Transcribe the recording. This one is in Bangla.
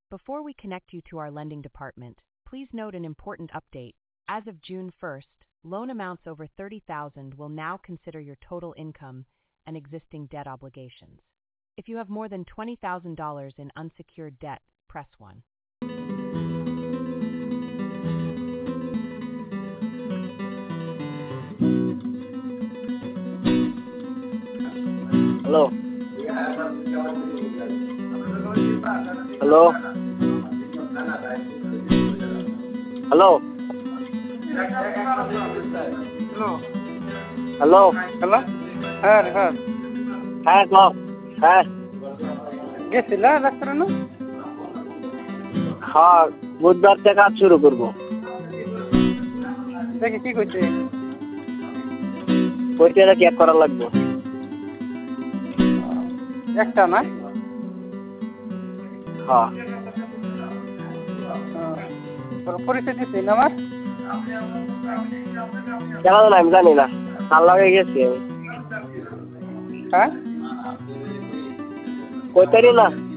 Before we connect you to our lending department, please note an important update. As of June 1st, loan amounts over $30,000 will now consider your total income and existing debt obligations. If you have more than $20,000 in unsecured debt, press 1. Hello. Hello. Hello. Hello. Hello হ্যাঁ হ্যাঁ হ্যাঁ কও হ্যাঁ গেছিলা ডাক্তারানো হ্যাঁ বুধবার থেকে কাজ শুরু করবো দেখি কি করছে পরীক্ষাটা চেক করা লাগবে একটা না হ্যাঁ পরিচয় দিচ্ছি না আমার কেন না আমি জানি না তার লাগে গেছি আমি হ্যাঁ কই তারি না